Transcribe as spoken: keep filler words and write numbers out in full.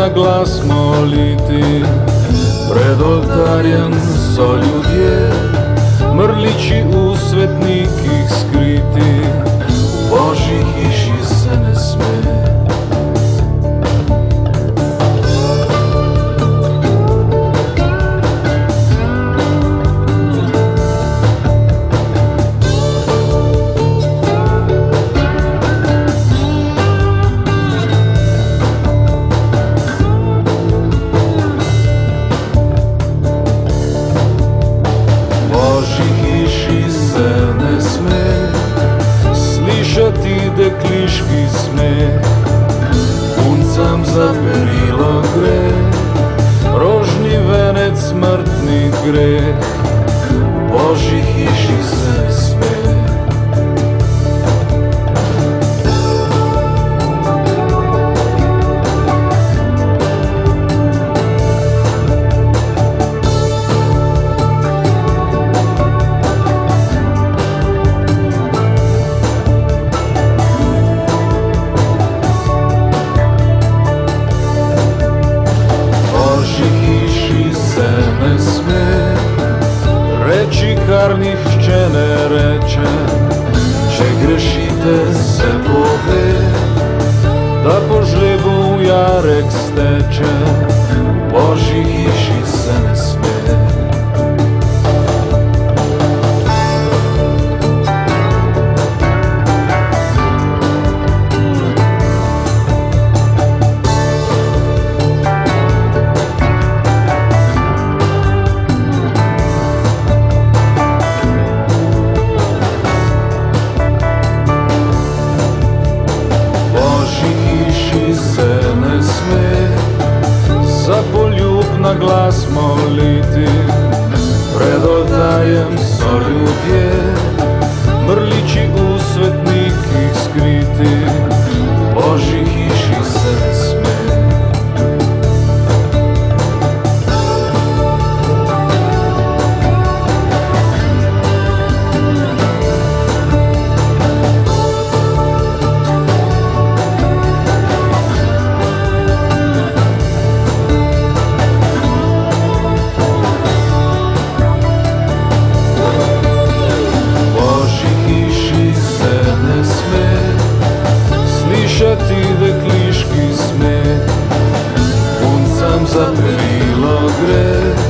na glas moliti, pred oltarjem so ljudje, mrliči v svetnikih skriti, v Božji hiši se ne sme. Slišati dekliški smeh, puncam za perilo gre, rožni venec smrtni greh, v Božji hiši se ne sme. Reči, kar nihče ne reče, če grešite, se pove, da po žlebu jarek steče, v Božji hiši se ne sme. Za poljub na glas moliti, pred oltarjem so ljudje, mrliči v svetnikih skriti, v Božji hiši se ne sme. Slišati dekliški smeh, puncam za perilo gre,